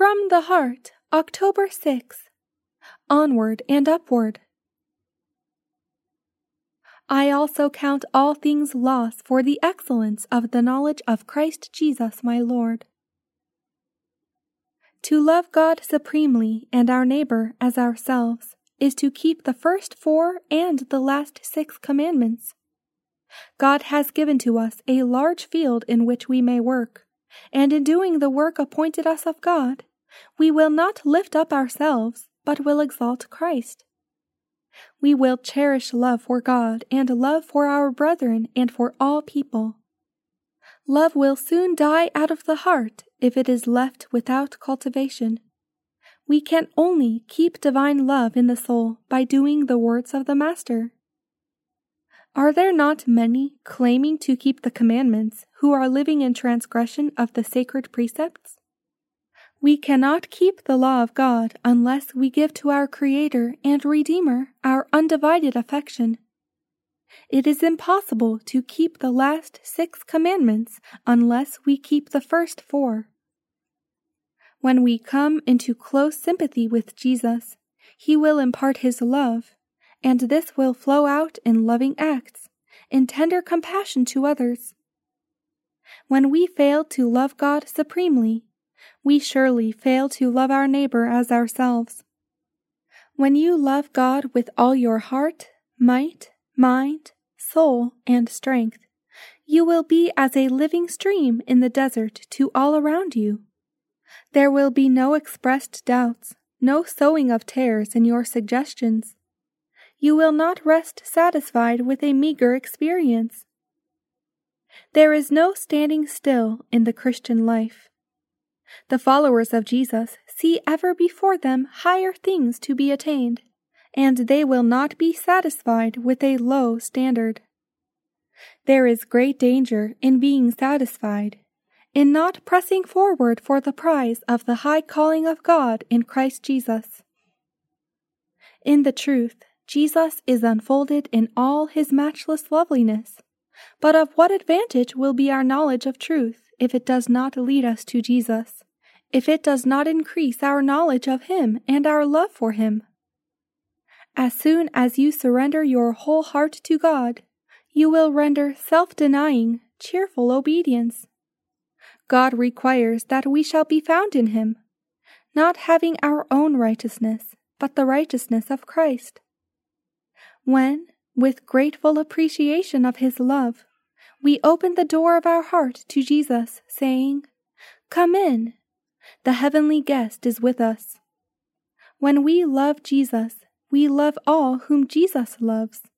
From the Heart, October 6. Onward and Upward. I also count all things loss for the excellence of the knowledge of Christ Jesus my Lord. To love God supremely and our neighbor as ourselves is to keep the first 4 and the last 6 commandments. God has given to us a large field in which we may work, and in doing the work appointed us of God, we will not lift up ourselves, but will exalt Christ. We will cherish love for God and love for our brethren and for all people. Love will soon die out of the heart if it is left without cultivation. We can only keep divine love in the soul by doing the words of the Master. Are there not many claiming to keep the commandments who are living in transgression of the sacred precepts? We cannot keep the law of God unless we give to our Creator and Redeemer our undivided affection. It is impossible to keep the last 6 commandments unless we keep the first 4. When we come into close sympathy with Jesus, He will impart His love, and this will flow out in loving acts, in tender compassion to others. When we fail to love God supremely, we surely fail to love our neighbor as ourselves. When you love God with all your heart, might, mind, soul, and strength, you will be as a living stream in the desert to all around you. There will be no expressed doubts, no sowing of tares in your suggestions. You will not rest satisfied with a meager experience. There is no standing still in the Christian life. The followers of Jesus see ever before them higher things to be attained, and they will not be satisfied with a low standard. There is great danger in being satisfied, in not pressing forward for the prize of the high calling of God in Christ Jesus. In the truth, Jesus is unfolded in all His matchless loveliness, but of what advantage will be our knowledge of truth if it does not lead us to Jesus, if it does not increase our knowledge of Him and our love for Him? As soon as you surrender your whole heart to God, you will render self-denying, cheerful obedience. God requires that we shall be found in Him, not having our own righteousness, but the righteousness of Christ. When, with grateful appreciation of His love, we open the door of our heart to Jesus, saying, "Come in," the heavenly guest is with us. When we love Jesus, we love all whom Jesus loves.